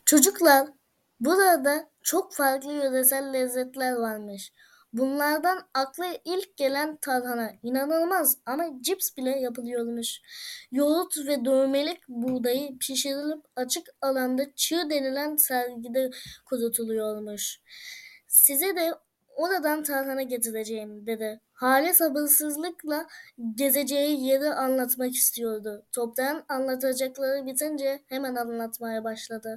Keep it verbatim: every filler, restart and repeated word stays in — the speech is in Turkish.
Çocuklar, burada çok farklı yöresel lezzetler varmış. Bunlardan akla ilk gelen tarhana. İnanılmaz ama cips bile yapılıyormuş. Yoğurt ve dövmelik buğdayı pişirilip açık alanda çığ denilen sergide kurutuluyormuş. Size de oradan tarhana getireceğim dedi. Hale sabırsızlıkla gezeceği yeri anlatmak istiyordu. Toprağın anlatacakları bitince hemen anlatmaya başladı.